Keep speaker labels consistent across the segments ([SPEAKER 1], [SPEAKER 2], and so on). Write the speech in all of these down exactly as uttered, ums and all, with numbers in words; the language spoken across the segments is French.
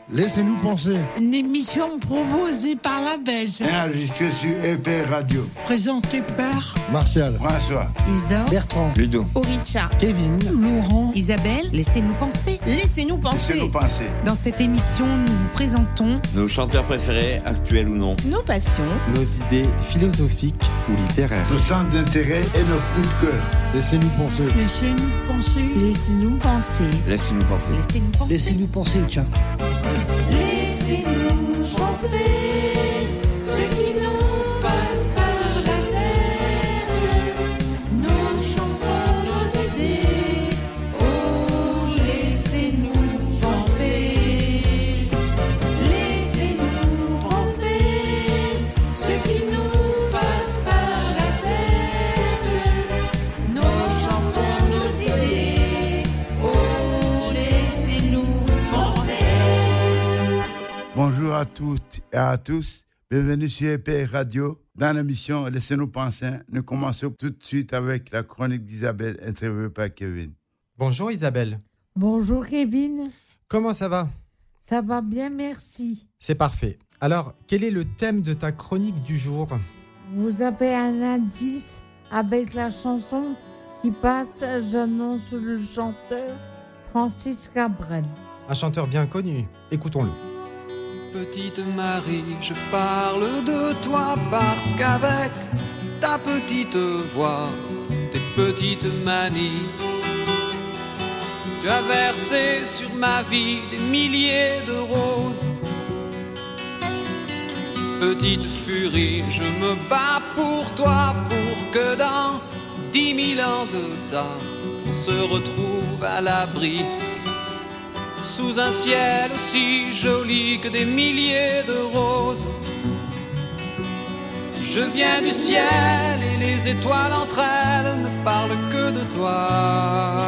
[SPEAKER 1] Laissez-nous penser.
[SPEAKER 2] Une émission proposée par la Belge.
[SPEAKER 3] Et enregistrée sur E P Radio.
[SPEAKER 2] Présentée par
[SPEAKER 1] Martial,
[SPEAKER 3] François,
[SPEAKER 4] Isa,
[SPEAKER 5] Bertrand,
[SPEAKER 6] Ludo,
[SPEAKER 2] Oricha,
[SPEAKER 5] Kevin,
[SPEAKER 2] Laurent,
[SPEAKER 4] Isabelle. Laissez-nous penser.
[SPEAKER 2] Laissez-nous penser.
[SPEAKER 3] laissez-nous penser.
[SPEAKER 4] Dans cette émission, nous vous présentons
[SPEAKER 6] nos chanteurs préférés, actuels ou non,
[SPEAKER 2] nos passions,
[SPEAKER 5] nos idées philosophiques ou littéraires,
[SPEAKER 3] Nos centres d'intérêt et nos coups de cœur.
[SPEAKER 1] laissez-nous penser.
[SPEAKER 2] laissez-nous penser.
[SPEAKER 4] Laissez-nous penser.
[SPEAKER 6] laissez-nous penser.
[SPEAKER 4] Laissez-nous penser.
[SPEAKER 5] Laissez-nous penser, tiens.
[SPEAKER 7] Laissez-nous penser ce qui nous passe par la tête, nos chansons, nos idées. Oh, laissez-nous penser, laissez-nous penser ce qui nous passe par la tête, nos chansons, nos idées. Oh, laissez-nous penser.
[SPEAKER 3] Bonjour à toutes et à tous. Bienvenue sur E P Radio. Dans l'émission Laissez-nous penser, nous commençons tout de suite avec la chronique d'Isabelle interviewée par Kevin.
[SPEAKER 8] Bonjour Isabelle.
[SPEAKER 2] Bonjour Kevin.
[SPEAKER 8] Comment ça va ?
[SPEAKER 2] Ça va bien, merci.
[SPEAKER 8] C'est parfait. Alors, quel est le thème de ta chronique du jour ?
[SPEAKER 2] Vous avez un indice avec la chanson qui passe. J'annonce le chanteur Francis Cabrel.
[SPEAKER 8] Un chanteur bien connu. Écoutons-le.
[SPEAKER 9] Petite Marie, je parle de toi parce qu'avec ta petite voix, tes petites manies, tu as versé sur ma vie des milliers de roses. Petite furie, je me bats pour toi, pour que dans dix mille ans de ça, on se retrouve à l'abri. Sous un ciel aussi joli que des milliers de roses. Je viens du ciel et les étoiles entre elles ne parlent que de toi.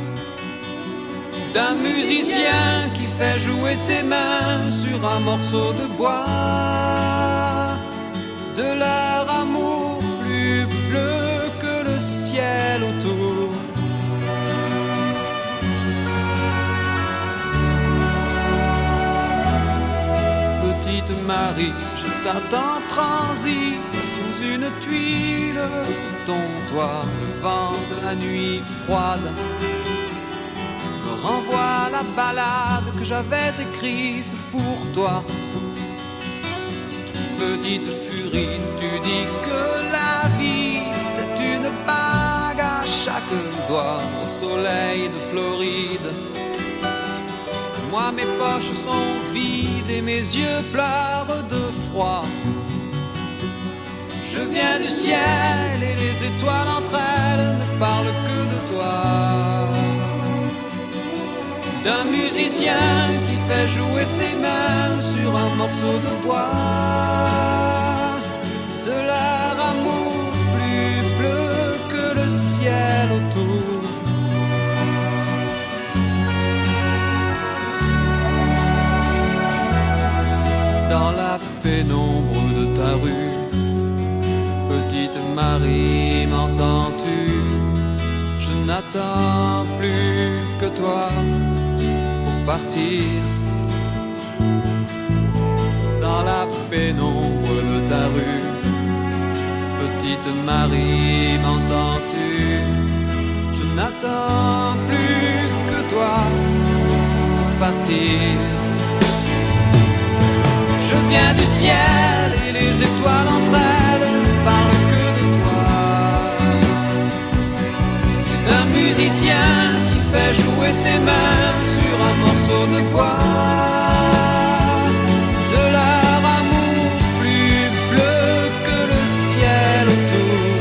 [SPEAKER 9] D'un musicien qui fait jouer ses mains sur un morceau de bois. De leur amour plus bleu que le ciel autour. Petite Marie, je t'attends transi sous une tuile de ton toit. Le vent de la nuit froide me renvoie la ballade que j'avais écrite pour toi. Petite furie, tu dis que la vie c'est une bague à chaque doigt au soleil de Floride. Moi mes poches sont vides et mes yeux pleurent de froid. Je viens du ciel et les étoiles entre elles ne parlent que de toi. D'un musicien qui fait jouer ses mains sur un morceau de bois. De leur amour plus bleu que le ciel autour. Dans la pénombre de ta rue, petite Marie, m'entends-tu? Je n'attends plus que toi pour partir. Dans la pénombre de ta rue, petite Marie, m'entends-tu? Je n'attends plus que toi pour partir. Je viens du ciel et les étoiles entre elles ne parlent que de toi. C'est un musicien qui fait jouer ses mains sur un morceau de bois. De leur amour plus bleu que le ciel autour.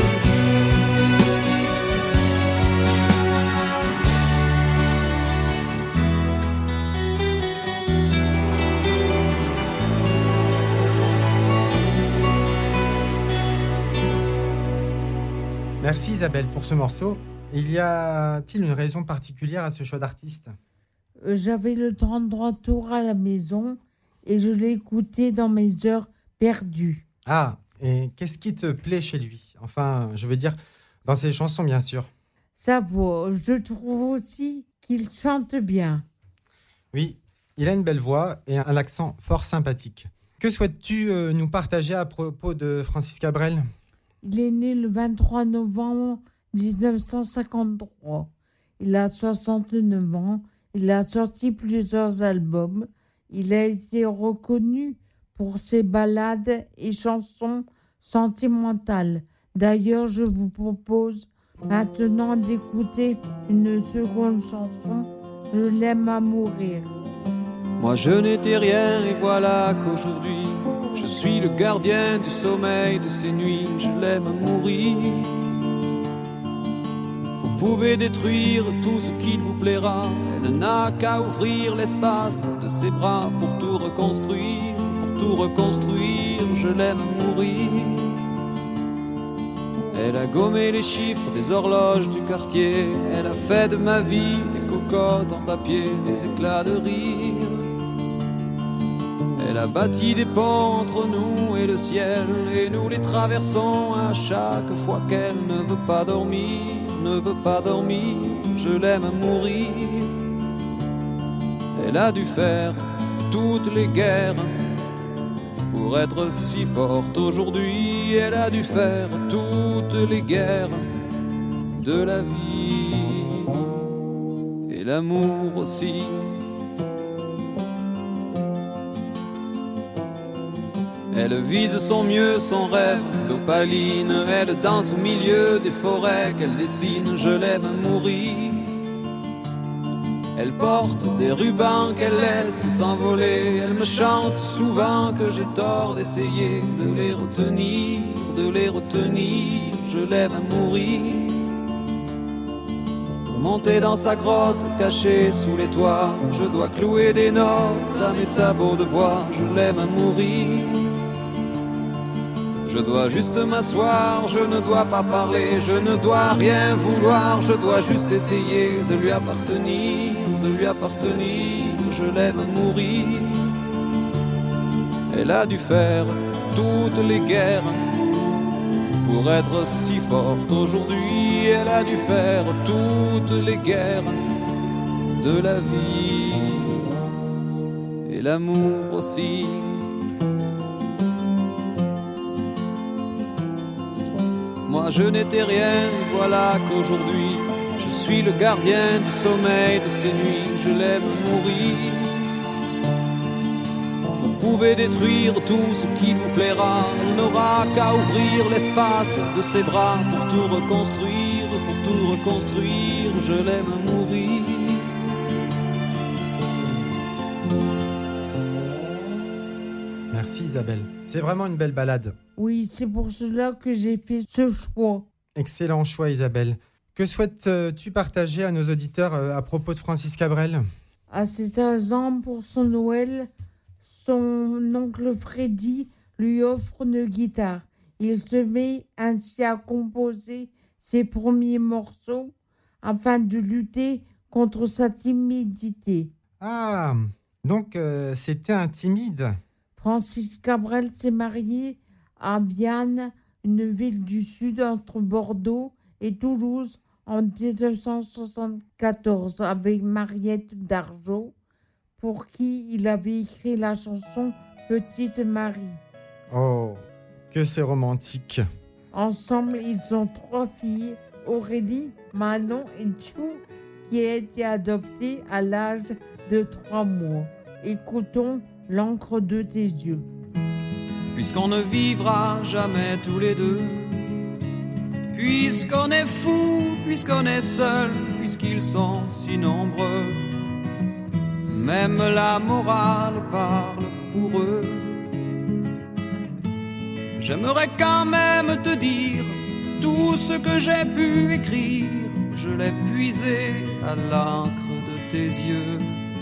[SPEAKER 8] Merci Isabelle pour ce morceau. Il y a-t-il une raison particulière à ce choix d'artiste ?
[SPEAKER 2] Euh, J'avais le trente-trois tours à la maison et je l'ai écouté dans mes heures perdues.
[SPEAKER 8] Ah, et qu'est-ce qui te plaît chez lui ? Enfin, je veux dire, dans ses chansons, bien sûr.
[SPEAKER 2] Sa voix, je trouve aussi qu'il chante bien.
[SPEAKER 8] Oui, Il a une belle voix et un accent fort sympathique. Que souhaites-tu euh, nous partager à propos de Francis Cabrel ?
[SPEAKER 2] Il est né le vingt-trois novembre dix-neuf cent cinquante-trois. Il a soixante-neuf ans. Il a sorti plusieurs albums. Il a été reconnu pour ses ballades et chansons sentimentales. D'ailleurs, je vous propose maintenant d'écouter une seconde chanson, Je l'aime à mourir.
[SPEAKER 9] Moi je n'étais rien et voilà qu'aujourd'hui je suis le gardien du sommeil de ces nuits. Je l'aime à mourir. Vous pouvez détruire tout ce qu'il vous plaira. Elle n'a qu'à ouvrir l'espace de ses bras pour tout reconstruire, pour tout reconstruire. Je l'aime à mourir. Elle a gommé les chiffres des horloges du quartier. Elle a fait de ma vie des cocottes en papier, des éclats de rire. Elle a bâti des ponts entre nous et le ciel, et nous les traversons à chaque fois qu'elle ne veut pas dormir, ne veut pas dormir. Je l'aime à mourir. Elle a dû faire toutes les guerres pour être si forte aujourd'hui. Elle a dû faire toutes les guerres de la vie et l'amour aussi. Elle vit de son mieux son rêve d'opaline. Elle danse au milieu des forêts qu'elle dessine. Je l'aime à mourir. Elle porte des rubans qu'elle laisse s'envoler. Elle me chante souvent que j'ai tort d'essayer de les retenir, de les retenir. Je l'aime à mourir. Pour monter dans sa grotte cachée sous les toits, je dois clouer des notes à mes sabots de bois. Je l'aime à mourir. Je dois juste m'asseoir, je ne dois pas parler, je ne dois rien vouloir, je dois juste essayer de lui appartenir, de lui appartenir. Je l'aime à mourir. Elle a dû faire toutes les guerres pour être si forte aujourd'hui. Elle a dû faire toutes les guerres de la vie et l'amour aussi. Moi je n'étais rien, voilà qu'aujourd'hui je suis le gardien du sommeil de ces nuits. Je l'aime mourir. Vous pouvez détruire tout ce qui vous plaira. On n'aura qu'à ouvrir l'espace de ses bras pour tout reconstruire, pour tout reconstruire. Je l'aime mourir.
[SPEAKER 8] Merci Isabelle. C'est vraiment une belle balade.
[SPEAKER 2] Oui, c'est pour cela que j'ai fait ce choix.
[SPEAKER 8] Excellent choix Isabelle. Que souhaites-tu partager à nos auditeurs à propos de Francis Cabrel ?
[SPEAKER 2] À cet instant, pour son Noël, son oncle Freddy lui offre une guitare. Il se met ainsi à composer ses premiers morceaux afin de lutter contre sa timidité.
[SPEAKER 8] Ah, donc euh, c'était un timide.
[SPEAKER 2] Francis Cabrel s'est marié à Vianne, une ville du sud entre Bordeaux et Toulouse, en dix-neuf cent soixante-quatorze, avec Mariette Dargeau, pour qui il avait écrit la chanson Petite Marie.
[SPEAKER 8] Oh, que c'est romantique.
[SPEAKER 2] Ensemble, ils ont trois filles, Aurélie, Manon et Chou, qui a été adoptée à l'âge de trois mois. Écoutons L'encre de tes yeux.
[SPEAKER 9] Puisqu'on ne vivra jamais tous les deux, puisqu'on est fou, puisqu'on est seul, puisqu'ils sont si nombreux, même la morale parle pour eux. J'aimerais quand même te dire tout ce que j'ai pu écrire, je l'ai puisé à l'encre de tes yeux.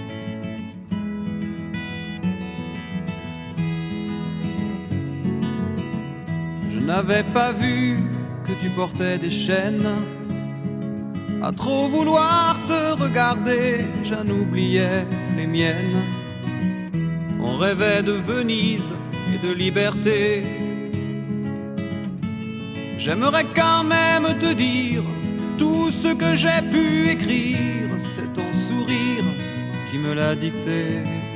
[SPEAKER 9] Je n'avais pas vu que tu portais des chaînes. À trop vouloir te regarder, j'en oubliais les miennes. On rêvait de Venise et de liberté. J'aimerais quand même te dire tout ce que j'ai pu écrire. C'est ton sourire qui me l'a dicté.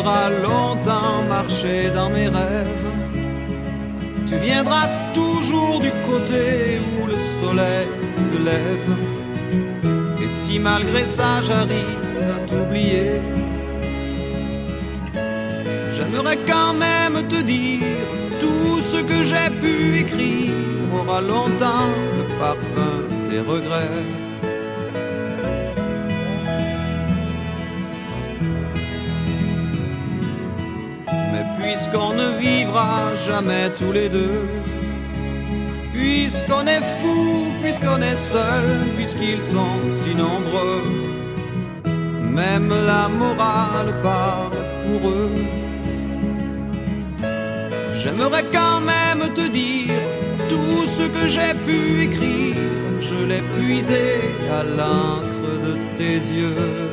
[SPEAKER 9] faudra longtemps marcher dans mes rêves. Tu viendras toujours du côté où le soleil se lève. Et si malgré ça j'arrive à t'oublier, j'aimerais quand même te dire tout ce que j'ai pu écrire aura longtemps le parfum des regrets. Mais puisqu'on ne vivra jamais tous les deux, puisqu'on est fou, puisqu'on est seul, puisqu'ils sont si nombreux, même la morale parle pour eux. J'aimerais quand même te dire tout ce que j'ai pu écrire, je l'ai puisé à l'encre de tes yeux.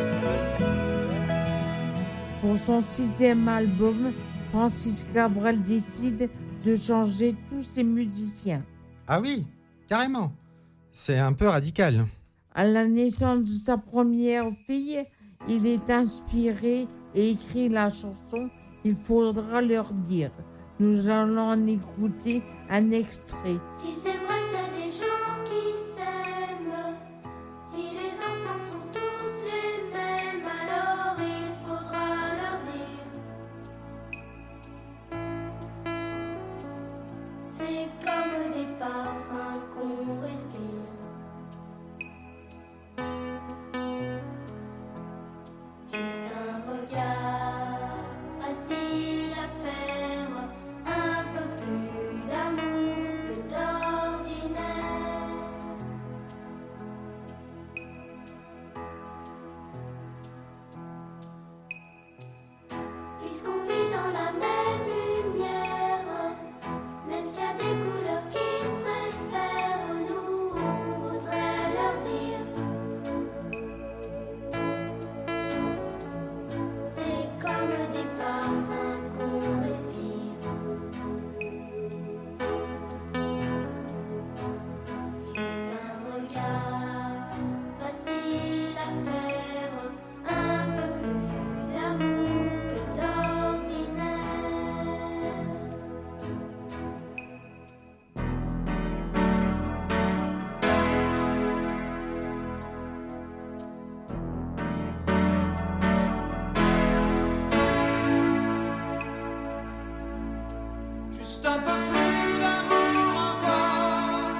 [SPEAKER 2] Pour son sixième album, Francis Cabrel décide de changer tous ses musiciens.
[SPEAKER 8] Ah oui, carrément. C'est un peu radical.
[SPEAKER 2] À la naissance de sa première fille, il est inspiré et écrit la chanson « Il faudra leur dire ». Nous allons en écouter un extrait.
[SPEAKER 10] Si c'est vrai qu'il y a des gens qui s'aiment, si les enfants sont tous les mêmes, alors il faudra leur dire. C'est comme des parfums qu'on respire. Juste un regard facile à faire. Un peu plus d'amour que d'ordinaire. Puisqu'on vit dans la même lumière, même s'il y a des couleurs qu'ils préfèrent, nous on voudrait leur dire. C'est comme des parfums qu'on respire. Facile à faire, un peu plus d'amour que d'ordinaire.
[SPEAKER 9] Juste un peu plus d'amour encore.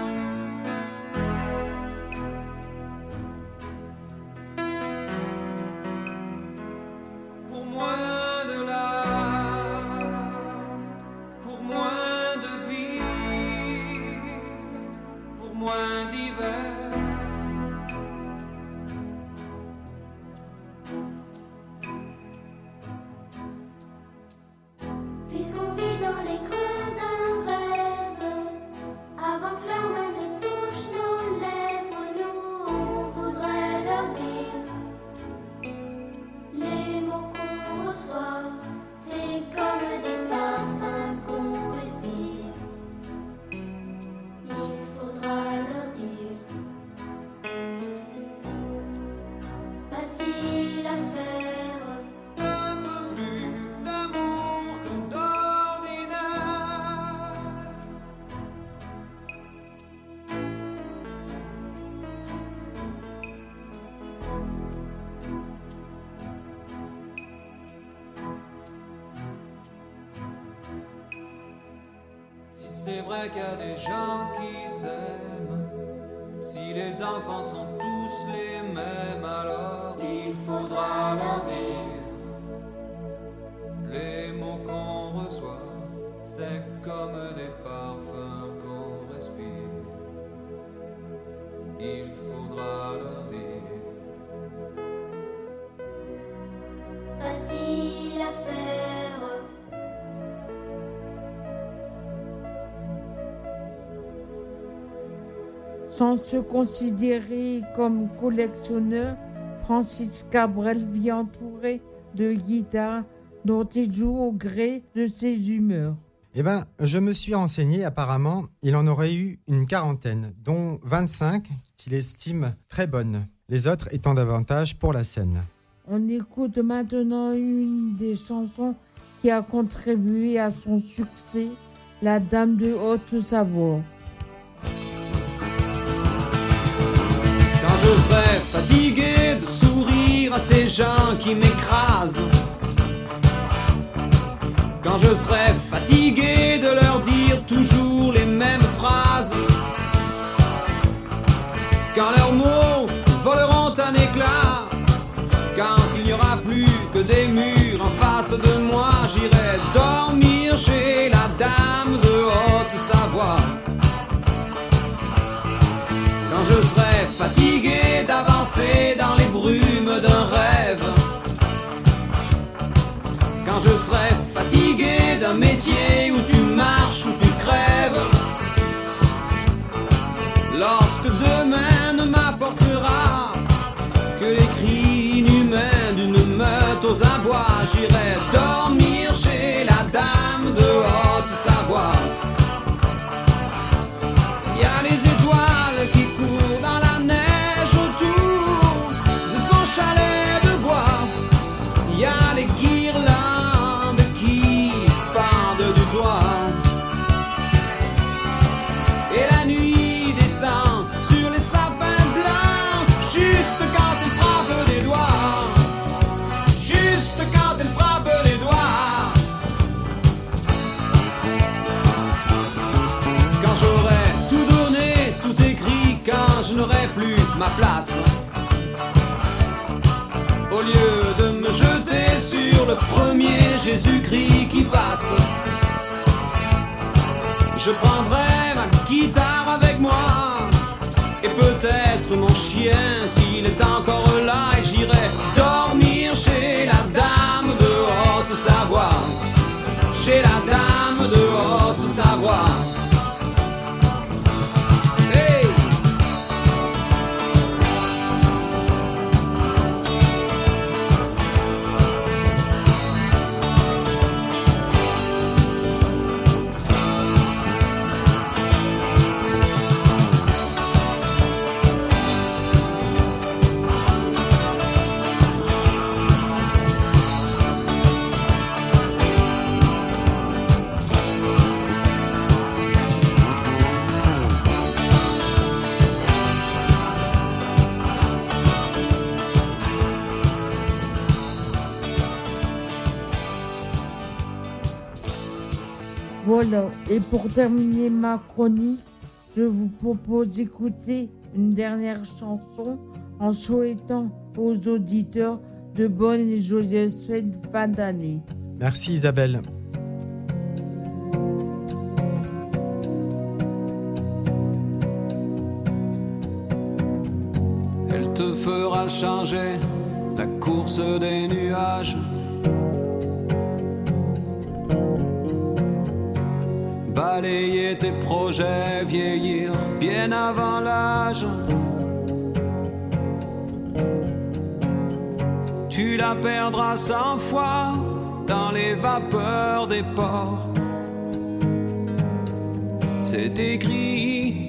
[SPEAKER 9] Pour moins de larmes, pour moins de vide, pour moins d'hiver.
[SPEAKER 10] Puisqu'on vit dans les creux d'un rêve, avant que leurs mains ne touchent nos lèvres, nous on voudrait leur dire. Les mots qu'on reçoit, c'est comme des parfums qu'on respire. Il faudra leur dire. Facile à faire.
[SPEAKER 9] Un peu plus d'amour que d'ordinaire. Si c'est vrai qu'il y a des gens qui s'aiment, si les enfants sont tous les mêmes, alors il faudra leur dire. Les mots qu'on reçoit, c'est comme des parfums qu'on respire. Il faudra leur dire.
[SPEAKER 10] Facile à faire.
[SPEAKER 2] Sans se considérer comme collectionneur, Francis Cabrel vit entouré de guitares dont il joue au gré de ses humeurs.
[SPEAKER 8] Eh ben, je me suis renseigné, apparemment, il en aurait eu une quarantaine, dont vingt-cinq qu'il estime très bonnes, les autres étant davantage pour la scène.
[SPEAKER 2] On écoute maintenant une des chansons qui a contribué à son succès, La Dame de Haute-Savoie.
[SPEAKER 9] Quand je serai fatigué de sourire à ces gens qui m'écrasent, quand je serai fatigué de leur dire toujours les mêmes phrases, quand leurs mots voleront un éclat, quand il n'y aura plus que des murs en face de moi, j'irai dormir chez la Dame de Haute-Savoie. Quand je serai fatigué d'avancer dans les brumes d'un rêve, quand je serai fatigué d'un métier où tu marches, où tu crèves, lorsque demain ne m'apportera que les cris inhumains d'une meute aux abois, j'irai dormir chez la Dame de Haute-Savoie. Il y a les étoiles qui courent dans la neige autour de son chalet de bois. Il y a les guirlandes qui pendent du toit. Et la nuit descend sur les sapins blancs, juste quand elle frappe des doigts. Juste quand elle frappe les doigts. Quand j'aurai tout donné, tout écrit, quand je n'aurai plus ma place, au lieu de me jeter sur le premier Jésus-Christ qui passe, je prendrai ma guitare avec moi et peut-être mon chien s'il est encore là, et j'irai dormir chez la Dame de Haute-Savoie. Chez la Dame de Haute-Savoie. Hey!
[SPEAKER 2] Voilà, et pour terminer ma chronique, je vous propose d'écouter une dernière chanson en souhaitant aux auditeurs de bonnes et joyeuses fêtes de fin d'année.
[SPEAKER 8] Merci Isabelle.
[SPEAKER 9] Elle te fera changer la course des nuages. Balayer tes projets, vieillir bien avant l'âge. Tu la perdras cent fois dans les vapeurs des ports. C'est écrit.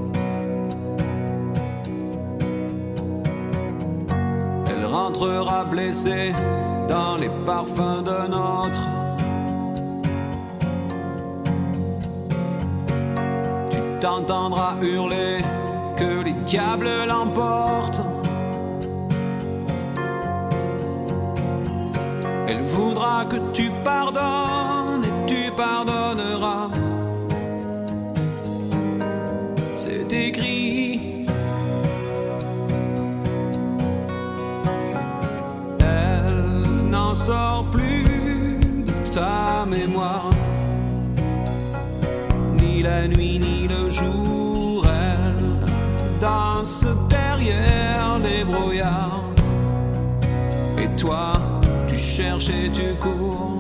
[SPEAKER 9] Elle rentrera blessée dans les parfums d'un autre. T'entendras hurler que les diables l'emportent. Elle voudra que tu pardonnes et tu pardonneras. C'est écrit. Elle n'en sort plus de ta mémoire. Ni la nuit ni le jour, elle danse derrière les brouillards. Et toi, tu cherches et tu cours.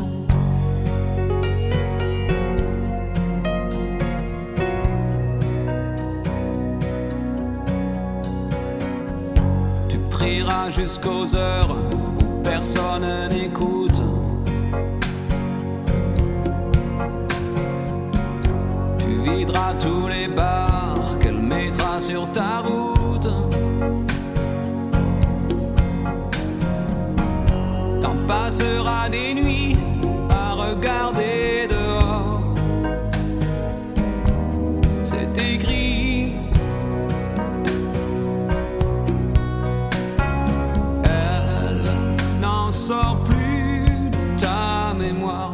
[SPEAKER 9] Tu prieras jusqu'aux heures où personne n'écoute. Videra tous les bars qu'elle mettra sur ta route. passera des nuits à regarder dehors. C'est écrit. Elle n'en sort plus de ta mémoire.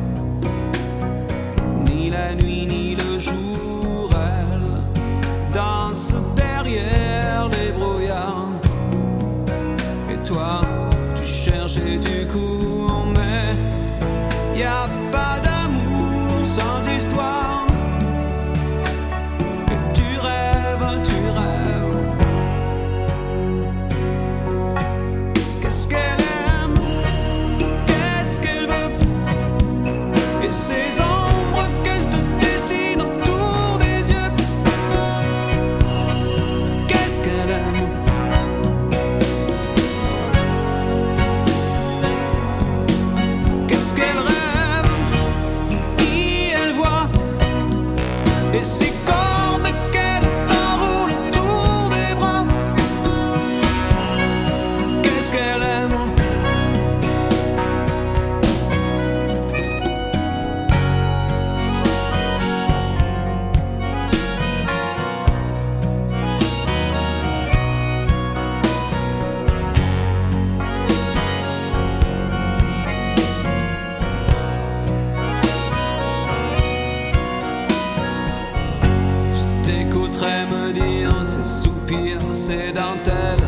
[SPEAKER 9] Ni la nuit ni le jour, elle danse derrière les brouillards. Et toi, tu cherchais du cours, mais y a pas d'amour sans histoire. Et tu rêves, tu rêves. Qu'est-ce qu'elle aime, qu'est-ce qu'elle veut, et ces ombres qu'elle te dessine autour des yeux. Qu'est-ce qu'elle aime. Qu'est-ce qu'elle rêve, qui elle voit, et ces cordes qu'elle t'enroule autour des bras. Qu'est-ce qu'elle aime. Je t'écouterai me dire ces soupirs, ces dentelles.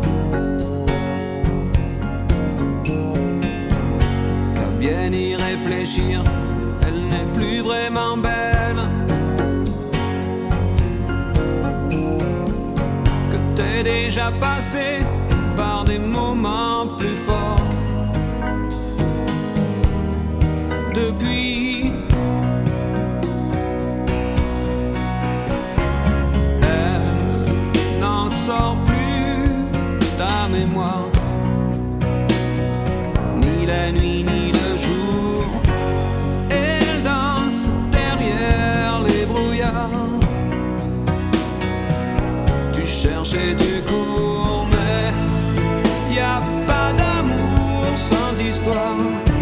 [SPEAKER 9] Qu'à bien y réfléchir, elle n'est plus vraiment belle. Que t'es déjà passé par des moments plus forts. Depuis, elle n'en sort plus ta mémoire. Ni la nuit ni le jour, elle danse derrière les brouillards. Tu cherches et tu cours, mais y a pas d'amour sans histoire.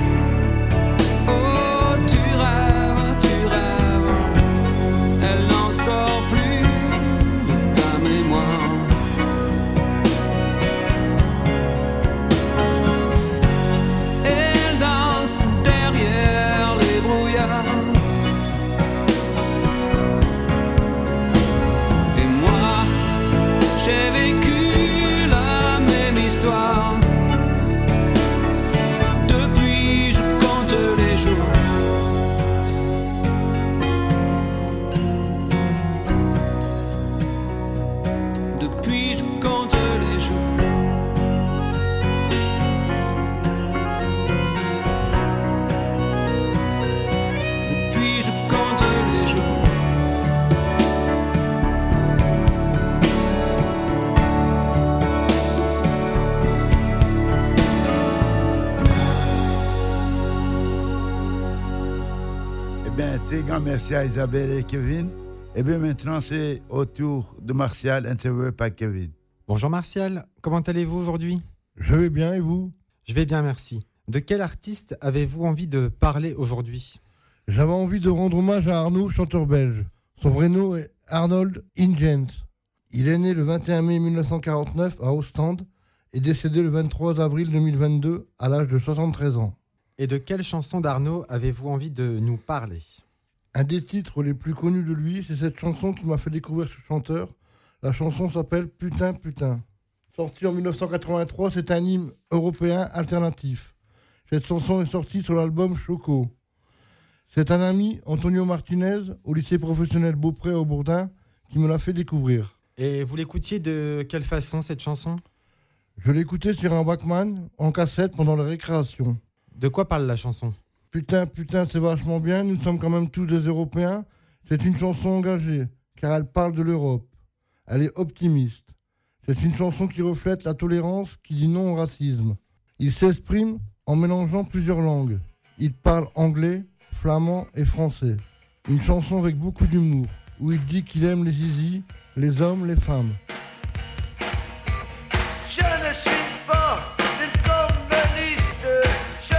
[SPEAKER 9] Oh, tu rêves, tu rêves, elle n'en sort plus de ta mémoire. Elle danse derrière les brouillards. Et moi, j'ai vécu la même histoire. Depuis, je compte les jours. Depuis, je compte les jours. Depuis, je compte les jours.
[SPEAKER 3] Eh bien, très grand merci à Isabelle et Kevin. Eh bien, maintenant, c'est au tour de Martial, interviewé par Kevin.
[SPEAKER 8] Bonjour Martial, comment allez-vous aujourd'hui ?
[SPEAKER 1] Je vais bien et vous ?
[SPEAKER 8] Je vais bien, merci. De quel artiste avez-vous envie de parler aujourd'hui ?
[SPEAKER 1] J'avais envie de rendre hommage à Arnaud, chanteur belge. Son vrai nom est Arnold Ingens. Il est né le vingt et un mai mille neuf cent quarante-neuf à Ostende et décédé le vingt-trois avril deux mille vingt-deux à l'âge de soixante-treize ans.
[SPEAKER 8] Et de quelle chanson d'Arnaud avez-vous envie de nous parler ?
[SPEAKER 1] Un des titres les plus connus de lui, c'est cette chanson qui m'a fait découvrir ce chanteur. La chanson s'appelle « Putain, putain ». Sortie en mille neuf cent quatre-vingt-trois, c'est un hymne européen alternatif. Cette chanson est sortie sur l'album Choco. C'est un ami, Antonio Martinez, au lycée professionnel Beaupré au Bourdin, qui me l'a fait découvrir.
[SPEAKER 8] Et vous l'écoutiez de quelle façon, cette chanson ?
[SPEAKER 1] Je l'écoutais sur un Walkman, en cassette, pendant la récréation.
[SPEAKER 8] De quoi parle la chanson ?
[SPEAKER 1] Putain, putain, c'est vachement bien, nous sommes quand même tous des Européens. C'est une chanson engagée, car elle parle de l'Europe. Elle est optimiste. C'est une chanson qui reflète la tolérance, qui dit non au racisme. Il s'exprime en mélangeant plusieurs langues. Il parle anglais, flamand et français. Une chanson avec beaucoup d'humour, où il dit qu'il aime les zizis, les hommes, les femmes.
[SPEAKER 11] Je ne suis pas une communiste,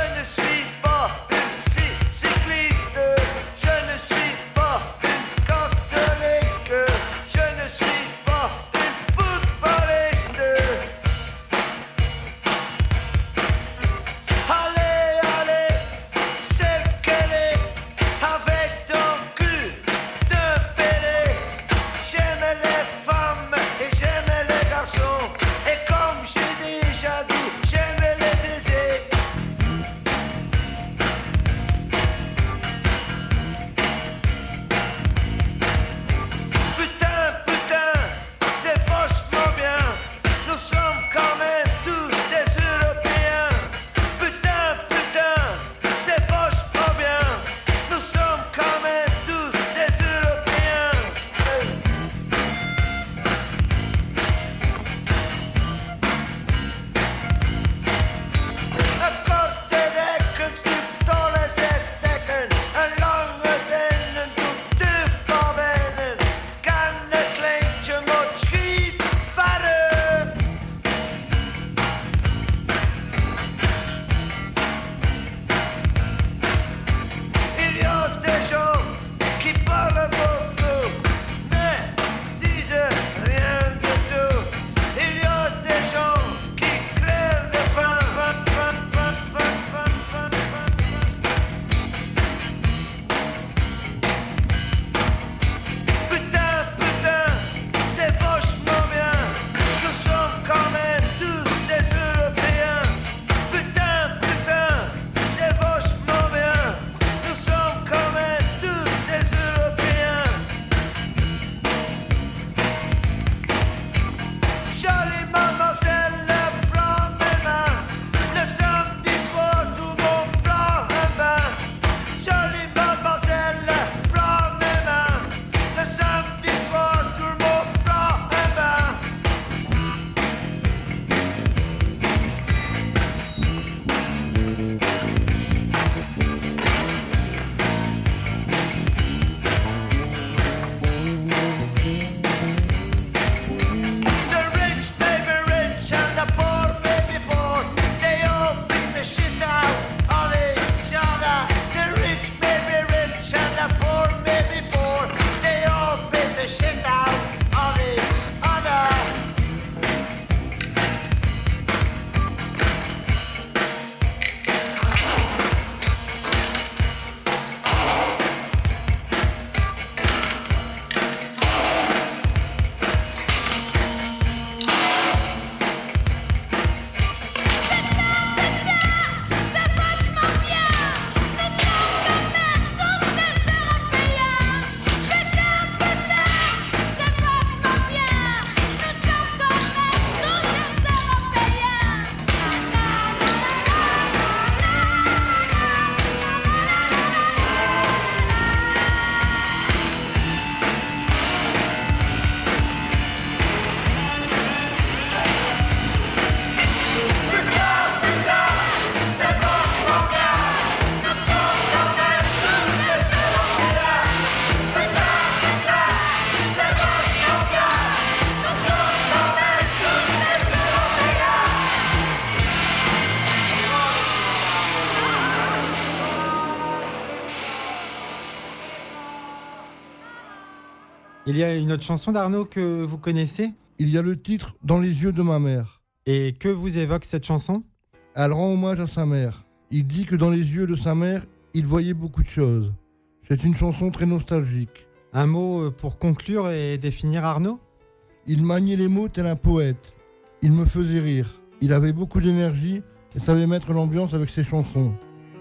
[SPEAKER 8] Il y a une autre chanson d'Arnaud que vous connaissez ?
[SPEAKER 1] Il y a le titre « Dans les yeux de ma mère ».
[SPEAKER 8] Et que vous évoque cette chanson ?
[SPEAKER 1] Elle rend hommage à sa mère. Il dit que dans les yeux de sa mère, il voyait beaucoup de choses. C'est une chanson très nostalgique.
[SPEAKER 8] Un mot pour conclure et définir Arnaud ?
[SPEAKER 1] Il maniait les mots tel un poète. Il me faisait rire. Il avait beaucoup d'énergie et savait mettre l'ambiance avec ses chansons.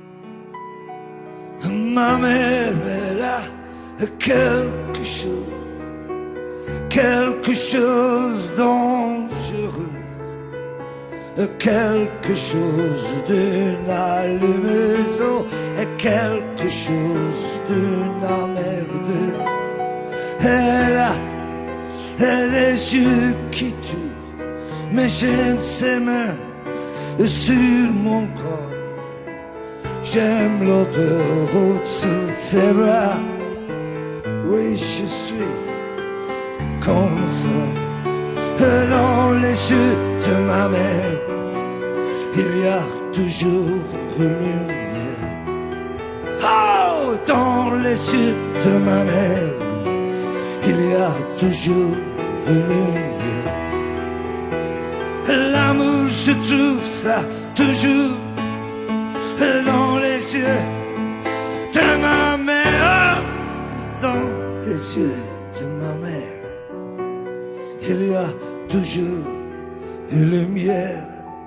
[SPEAKER 11] Ma mère, elle a quelque chose, quelque chose dangereux, quelque chose d'une allumeuse, et quelque chose d'une emmerdeuse. Elle a des yeux qui tuent, mais j'aime ses mains sur mon corps. J'aime l'odeur au-dessous de ses bras. Oui, je suis comme ça. Dans les yeux de ma mère, il y a toujours une lumière. Oh, dans les yeux de ma mère, il y a toujours une lumière. L'amour, je trouve ça toujours dans les yeux de ma mère. Dans les yeux de ma mère, il y a toujours une lumière.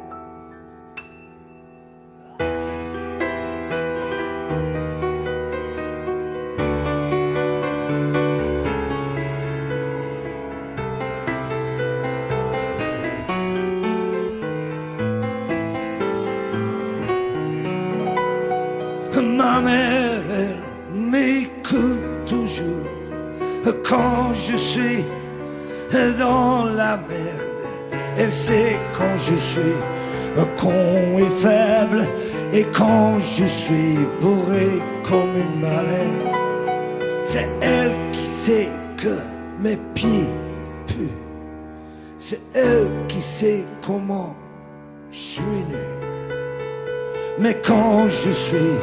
[SPEAKER 11] Ma mère, elle m'écoute toujours quand je suis dans la merde. Elle sait quand je suis con et faible, et quand je suis bourré comme une baleine. C'est elle qui sait que mes pieds puent. C'est elle qui sait comment je suis nu. Mais quand je suis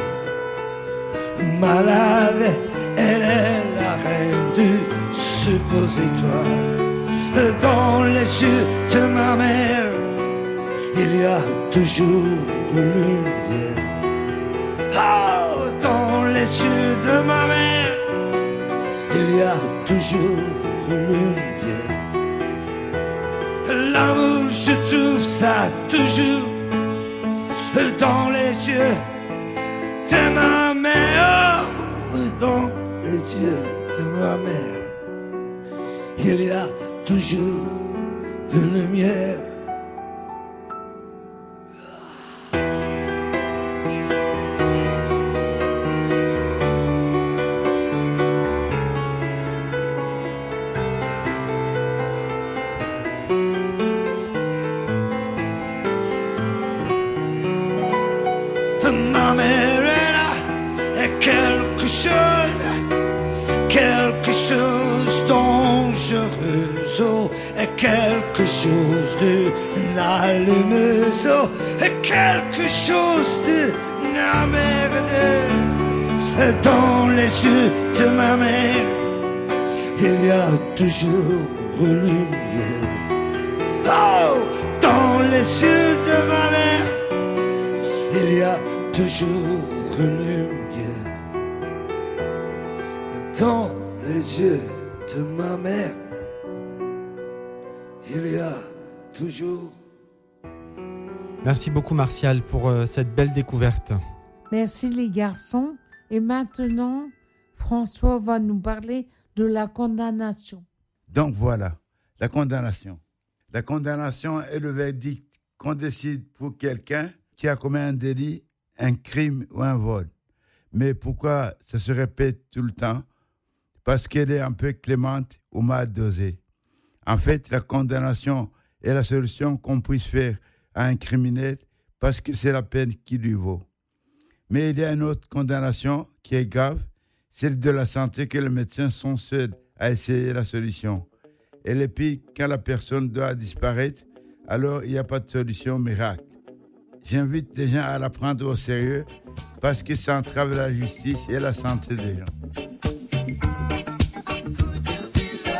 [SPEAKER 11] malade, elle est la reine du suppositoire. Dans les yeux de ma mère, il y a toujours une lumière. Oh, dans les yeux de ma mère, il y a toujours une lumière. L'amour, je trouve ça toujours dans les yeux de ma mère. Dans les yeux de ma mère, il y a toujours une lumière. Ma mère, elle a quelque chose, quelque chose dangereux, oh, et quelque chose d'une allumeuse, oh, et quelque chose d'une emmerdeuse. Dans les yeux de ma mère, il y a toujours une lumière. Oh, dans les yeux de ma mère, il y a toujours une lumière. Dans les yeux de ma mère, il y a toujours.
[SPEAKER 8] Merci beaucoup Martial pour euh, cette belle découverte.
[SPEAKER 2] Merci les garçons. Et maintenant, François va nous parler de la condamnation.
[SPEAKER 3] Donc voilà, la condamnation. La condamnation est le verdict qu'on décide pour quelqu'un qui a commis un délit, un crime ou un vol. Mais pourquoi ça se répète tout le temps ? Parce qu'elle est un peu clémente ou mal dosée. En fait, la condamnation est la solution qu'on puisse faire à un criminel parce que c'est la peine qui lui vaut. Mais il y a une autre condamnation qui est grave, celle de la santé, que les médecins sont seuls à essayer la solution. Et puis, quand la personne doit disparaître, alors il n'y a pas de solution miracle. J'invite les gens à la prendre au sérieux parce que ça entrave la justice et la santé des gens.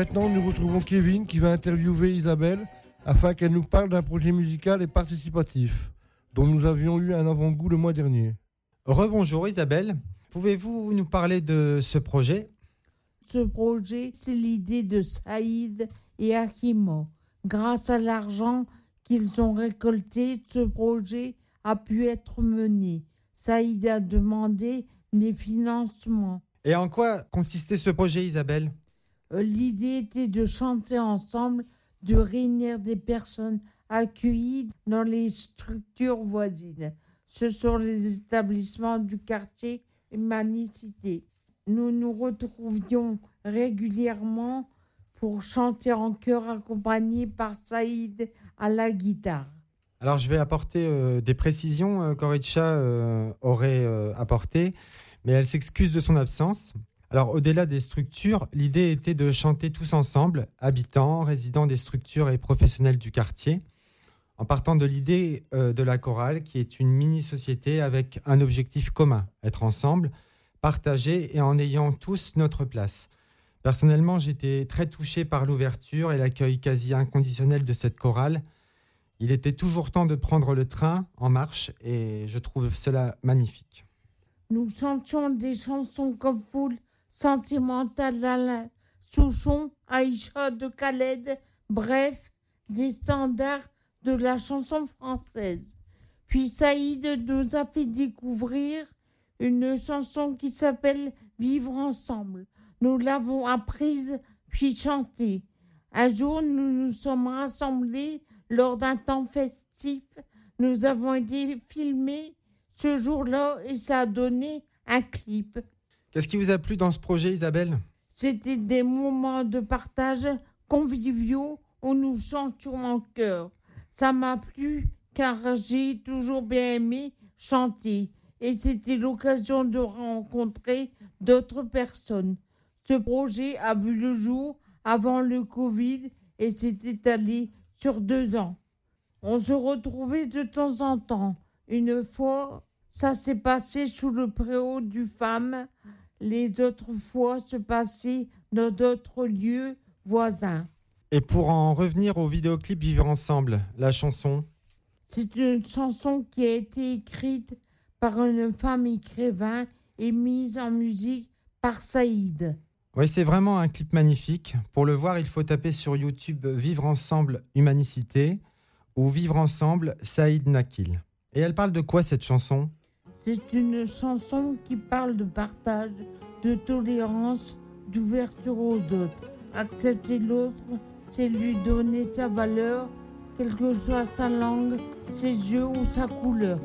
[SPEAKER 1] maintenant, nous retrouvons Kevin qui va interviewer Isabelle afin qu'elle nous parle d'un projet musical et participatif dont nous avions eu un avant-goût le mois dernier.
[SPEAKER 8] Rebonjour Isabelle, pouvez-vous nous parler de ce projet ?
[SPEAKER 2] Ce projet, c'est l'idée de Saïd et Hakimo. Grâce à l'argent qu'ils ont récolté, ce projet a pu être mené. Saïd a demandé des financements.
[SPEAKER 8] Et en quoi consistait ce projet, Isabelle ?
[SPEAKER 2] Euh, L'idée était de chanter ensemble, de réunir des personnes accueillies dans les structures voisines. Ce sont les établissements du quartier Humanicité. Nous nous retrouvions régulièrement pour chanter en chœur accompagné par Saïd à la guitare.
[SPEAKER 8] Alors je vais apporter euh, des précisions euh, qu'Oricha euh, aurait euh, apportées, mais elle s'excuse de son absence. Alors au-delà des structures, l'idée était de chanter tous ensemble, habitants, résidents des structures et professionnels du quartier, en partant de l'idée euh, de la chorale qui est une mini-société avec un objectif commun, être ensemble, partager et en ayant tous notre place. Personnellement, j'étais très touché par l'ouverture et l'accueil quasi inconditionnel de cette chorale. Il était toujours temps de prendre le train en marche et je trouve cela magnifique.
[SPEAKER 2] Nous chantions des chansons comme Foule, Sentimentale d'Alain Souchon, Aïcha de Khaled, bref, des standards de la chanson française. Puis Saïd nous a fait découvrir une chanson qui s'appelle « Vivre ensemble ». Nous l'avons apprise puis chantée. Un jour, nous nous sommes rassemblés lors d'un temps festif. Nous avons été filmés ce jour-là et ça a donné un clip.
[SPEAKER 8] Qu'est-ce qui vous a plu dans ce projet, Isabelle ?
[SPEAKER 2] C'était des moments de partage conviviaux où nous chantions en chœur. Ça m'a plu car j'ai toujours bien aimé chanter et c'était l'occasion de rencontrer d'autres personnes. Ce projet a vu le jour avant le Covid et s'est étalé sur deux ans. On se retrouvait de temps en temps. Une fois, ça s'est passé sous le préau du F A M. Les autres fois se passaient dans d'autres lieux voisins.
[SPEAKER 8] Et pour en revenir au vidéoclip Vivre ensemble, la chanson ?
[SPEAKER 2] C'est une chanson qui a été écrite par une femme écrivain et mise en musique par Saïd.
[SPEAKER 8] Oui, c'est vraiment un clip magnifique. Pour le voir, il faut taper sur YouTube Vivre ensemble Humanicité ou Vivre ensemble Saïd Nakil. Et elle parle de quoi cette chanson ?
[SPEAKER 2] C'est une chanson qui parle de partage, de tolérance, d'ouverture aux autres. Accepter l'autre, c'est lui donner sa valeur, quelle que soit sa langue, ses yeux ou sa couleur.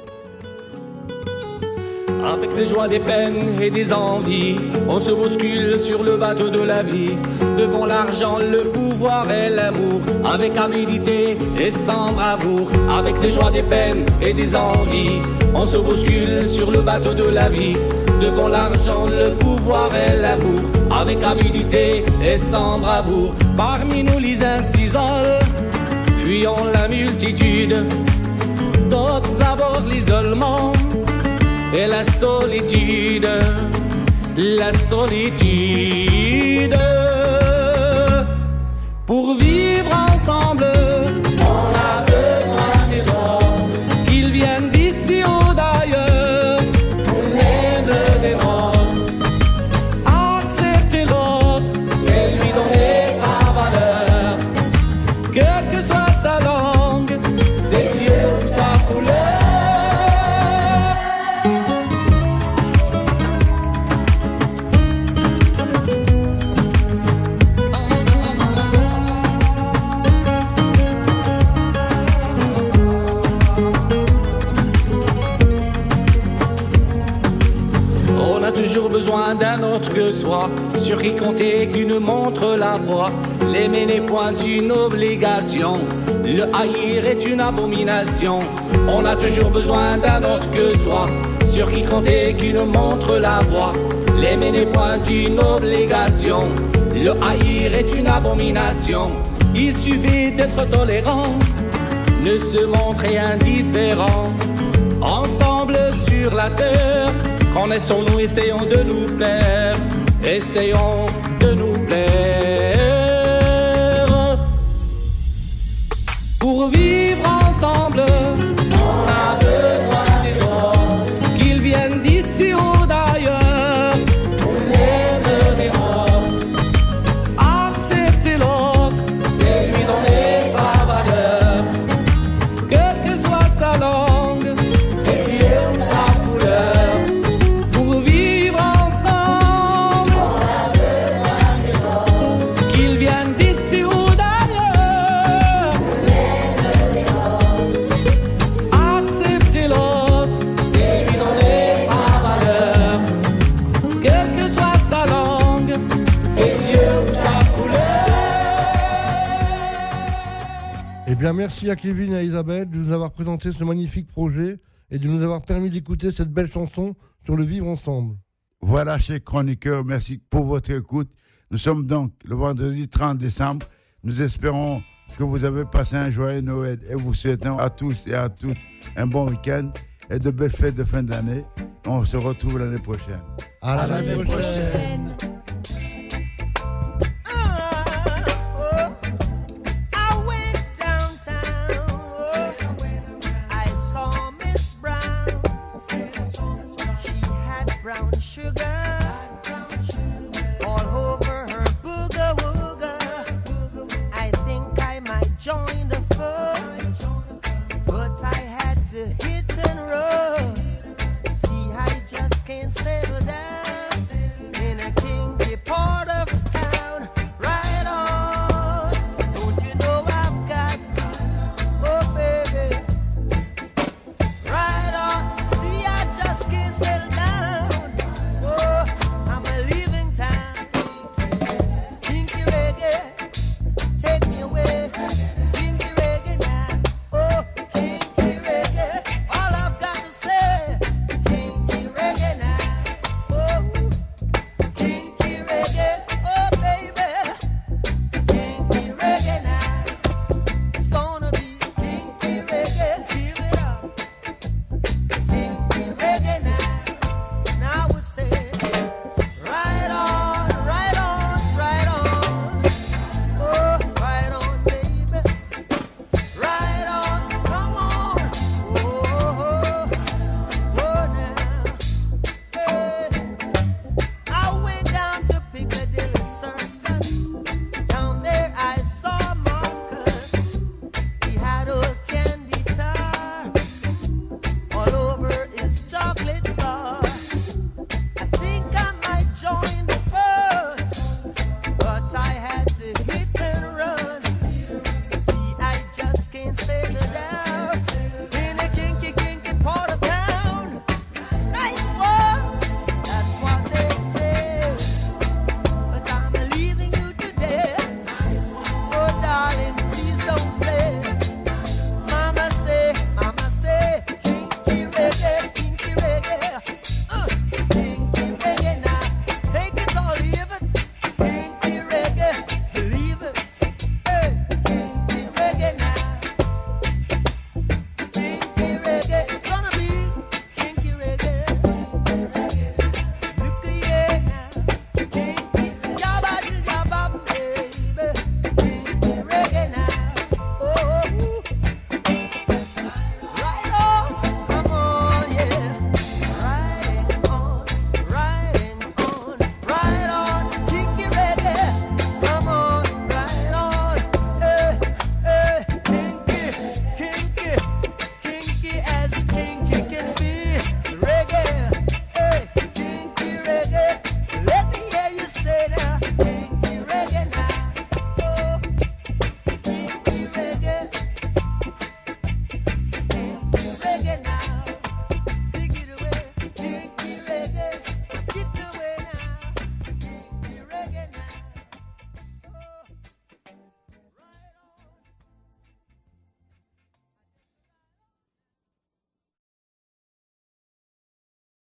[SPEAKER 9] Avec des joies, des peines et des envies, on se bouscule sur le bateau de la vie. Devant l'argent, le pouvoir et l'amour, avec avidité et sans bravoure. Avec des joies, des peines et des envies, on se bouscule sur le bateau de la vie. Devant l'argent, le pouvoir et l'amour, avec avidité et sans bravoure. Parmi nous, les uns s'isolent, fuyons la multitude. D'autres abordent l'isolement et la solitude, la solitude. Pour vivre ensemble, on a besoin des autres, qu'ils viennent d'ici ou d'ailleurs, on aime des nôtres. Accepter l'autre, c'est lui donner sa valeur, quelle que soit sa langue, ses yeux ou sa couleur. Toujours besoin d'un autre que soi, sur qui compter qu'une montre la voie. L'aimer n'est point une obligation, le haïr est une abomination. On a toujours besoin d'un autre que soi, sur qui compter qu'une montre la voie. L'aimer n'est point une obligation, le haïr est une abomination. Il suffit d'être tolérant, ne se montrer indifférent. Ensemble sur la terre, connaissons-nous, essayons de nous plaire, essayons de nous plaire.
[SPEAKER 1] Bien, merci à Kevin et à Isabelle de nous avoir présenté ce magnifique projet et de nous avoir permis d'écouter cette belle chanson sur le vivre ensemble.
[SPEAKER 3] Voilà, chers chroniqueurs, merci pour votre écoute. Nous sommes donc le vendredi trente décembre. Nous espérons que vous avez passé un joyeux Noël et vous souhaitons à tous et à toutes un bon week-end et de belles fêtes de fin d'année. On se retrouve l'année prochaine.
[SPEAKER 1] À,
[SPEAKER 7] à l'année prochaine. prochaine.